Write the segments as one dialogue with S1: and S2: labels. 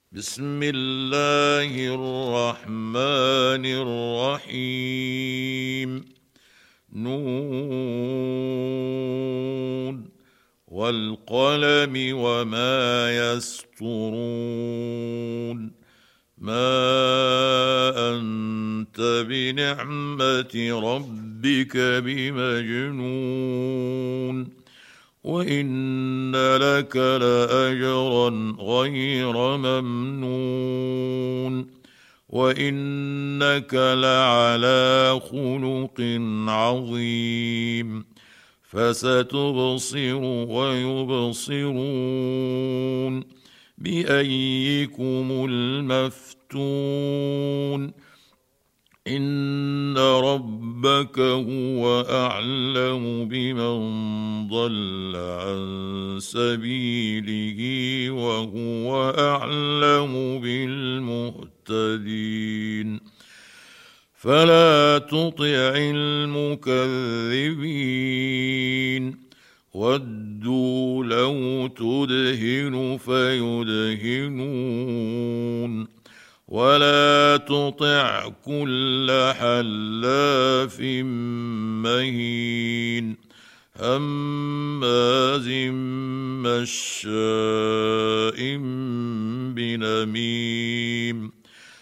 S1: بسم الله الرحمن الرحيم. نون والقلم وما يسطرون. ما أنت بنعمة ربك بمجنون، وإن لك لأجرا غير ممنون، وإنك لعلى خلق عظيم. فستبصر ويبصرون بأيكم المفتون. إن ربك هو أعلم بمن ضل عن سبيله وهو أعلم بالمهتدين. فلا تطع المكذبين، ودوا لو تدهن فيدهنون. ولا تطع كل حلاف مهين، هماز مشاء بنميم،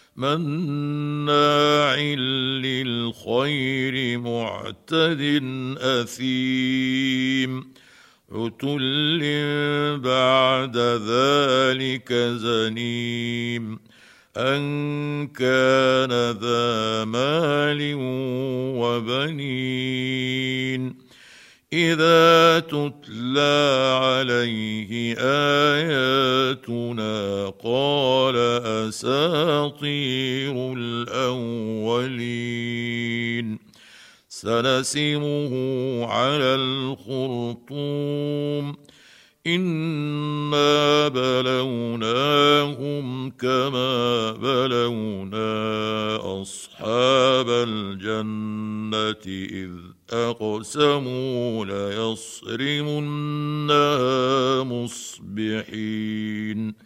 S1: مناع للخير معتد أثيم، عتل بعد ذلك زنيم، أن كان ذا مال وبنين. إذا تتلى عليه آياتنا قال أساطير الأولين. سنسمه على الخرطوم، إنا بلوناهم كما بلونا أصحاب الجنة إذ أقسموا ليصرمنها مصبحين،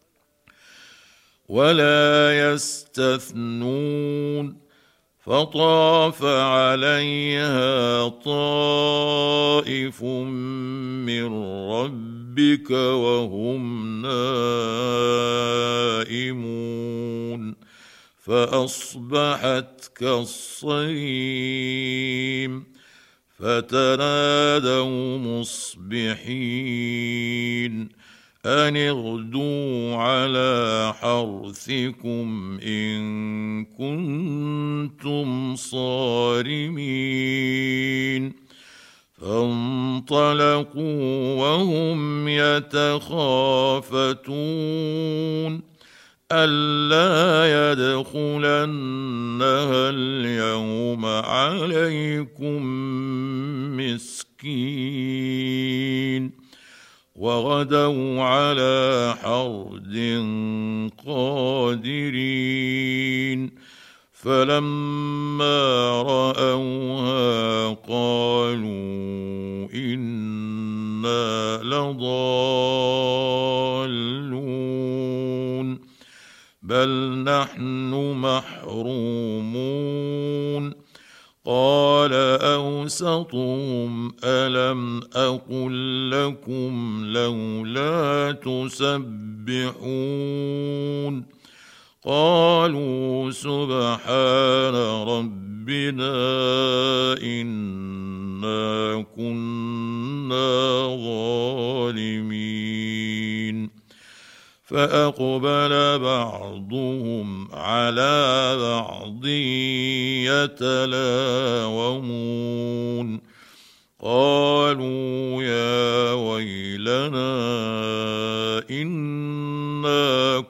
S1: ولا يستثنون. فطاف عليها طائف من ربك وهم نائمون، فأصبحت كالصريم. فتنادوا مصبحين أن اغدوا على حرثكم إن كنتم صارمين. فانطلقوا وهم يتخافتون ألا يدخلنها اليوم عليكم مسكين. وغدوا على حرد قادرين. فلما رأوها قالوا إنا لضالون، بل نحن محرومون. قال أوسطهم ألم أقل لكم لولا تسبحون. قالوا سبحان ربنا إنا كنا ظالمين. فأقبل بعضهم على بعض يتلاومون. قالوا يا ويلنا إنا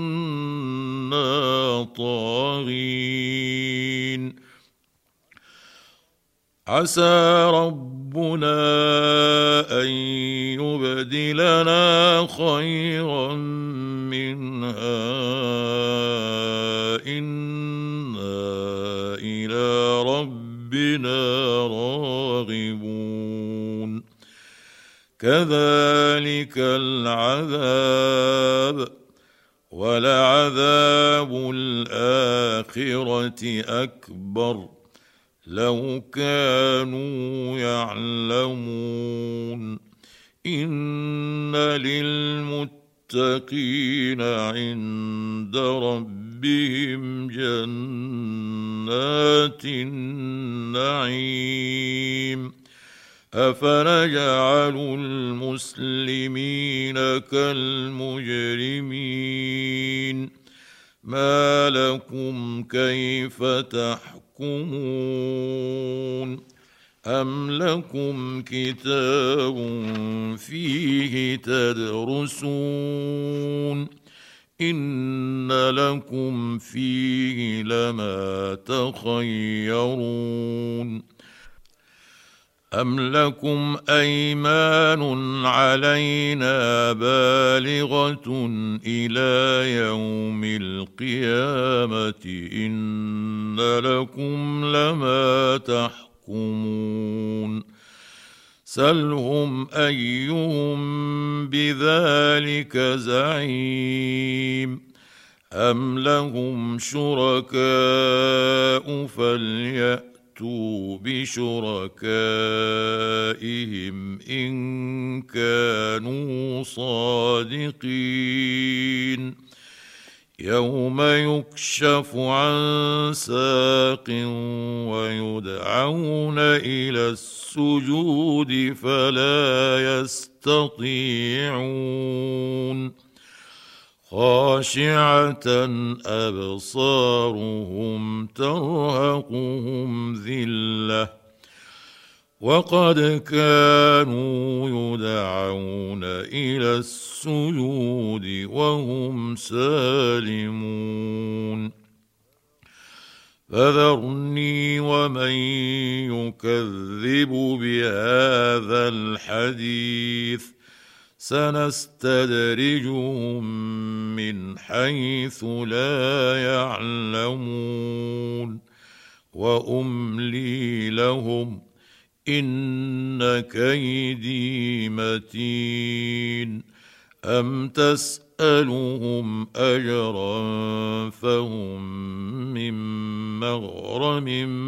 S1: كنا طاغين. عسى ربنا أن يبدلنا خيرا منها إنا إلى ربنا راغبون. كذلك العذاب ولعذاب الآخرة أكبر لو كانوا يعلمون إن للمتقين عند ربهم جنات النعيم أفنجعل المسلمين كالمجرمين ما لكم كيف تحكمون أم لكم كتاب فيه تدرسون إن لكم فيه لما تخيرون أم لكم أيمان علينا بالغة إلى يوم القيامة إن لكم لما تحكمون سلهم أيهم بذلك زعيم أم لهم شركاء فليأتوا بشركائهم إن كانوا صادقين يوم يكشف عن ساق ويدعون إلى السجود فلا يستطيعون خاشعة أبصارهم ترهقهم ذلة وقد كانوا يدعون إلى السجود وهم سالمون فذرني ومن يكذب بهذا الحديث سنستدرجهم من حيث لا يعلمون وأملي لهم إن كيدي متين أم تسألهم أجرا فهم من مغرم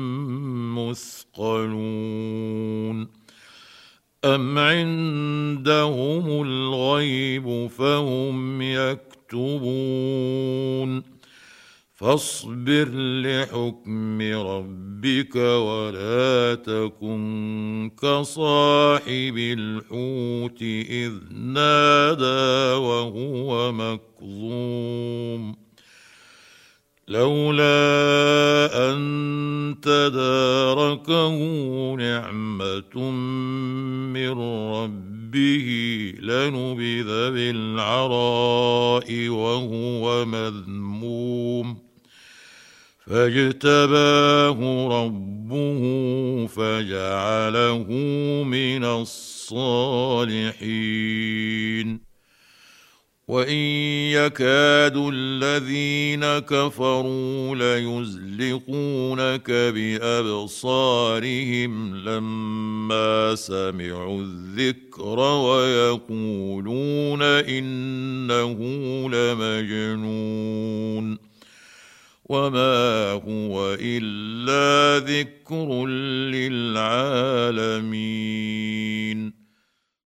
S1: مثقلون أم عندهم الغيب فهم يكتبون فاصبر لحكم ربك ولا تكن كصاحب الحوت إذ نادى وهو مكظوم لولا أن تداركه نعمة من ربه لنبذ بالعراء وهو مذموم فاجتباه ربه فجعله من الصالحين وإن يكاد الذين كفروا ليزلقونك بأبصارهم لما سمعوا الذكر ويقولون إنه لمجنون وما هو إلا ذكر للعالمين